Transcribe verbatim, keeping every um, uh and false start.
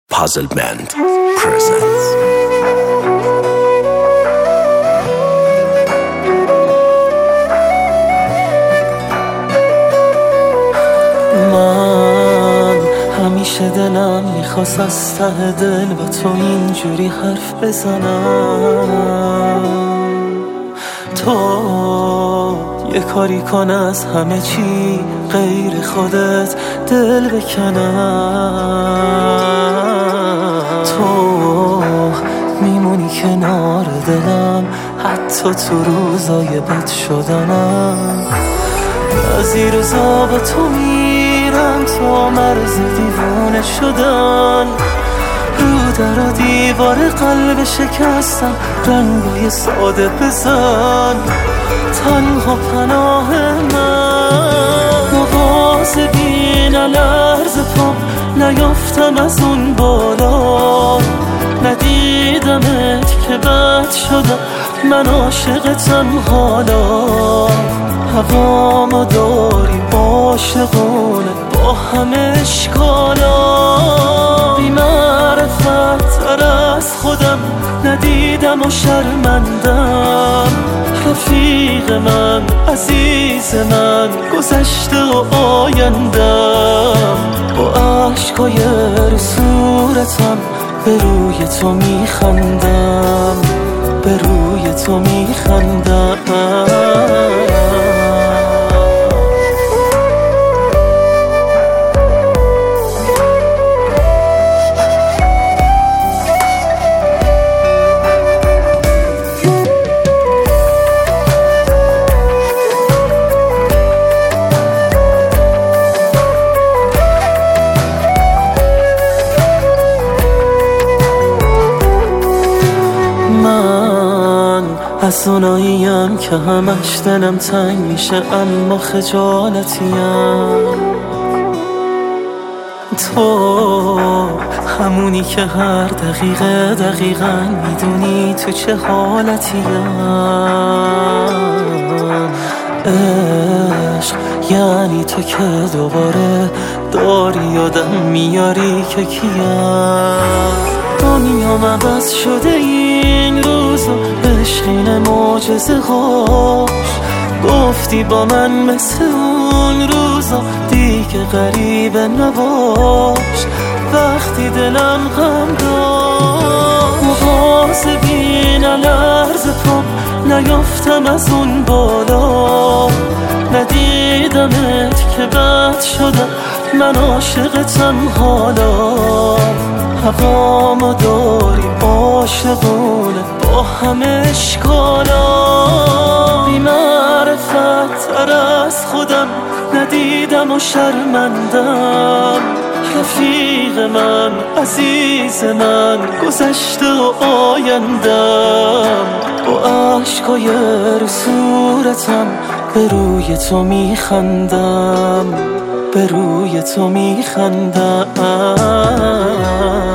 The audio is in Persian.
Puzzle Band presents. من همیشه دلم میخواست از ته دل با تو اینجوری حرف بزنم. تو یه کاری کن از همه چی غیر خودت دل بکنم. تو میمونی کنار دلم حتی تو روزای بد شدنم. از این روزا با تو میرم تا مرز دیوانه شدن. رو در و دیوار قلب شکستم رنگای ساده بزن. تنها پناه من مواظبی نلرز پام نیافتم از اون بالا. ندیدمت که بد شدم من عاشقتم حالا. هوامو داری عاشقونه با همه اشکالا. بی معرفت تر از خودم ندیدم و شرمندم. رفیق من عزیز من گذشته و آیندم. با عشقای رو صورتم به روی تو میخندم. به روی تو میخندم. از اوناییم که همش دلم تنگ میشه اما خجالتیم. تو همونی که هر دقیقه دقیقاً میدونی تو چه حالتیم. عشق یعنی تو که دوباره داری یادم میاری که کیم. دنیام عوض شده این روزا عشقین معجزه هاش. گفتی با من مثل اون روزا دیگه غریبه نباش. وقتی دلم غم داشت مواظبی نلرز پام نیافتم از اون بالا. ندیدمت که بد شدم من عاشقتم حالا. هوامو داری عاشقونه با همه اشکالا. بی معرفت تر از خودم ندیدم و شرمندم. رفیق من عزیز من گذشته و آیندم. با عشقای رو صورتم به روی تو میخندم. به روی تو میخندم.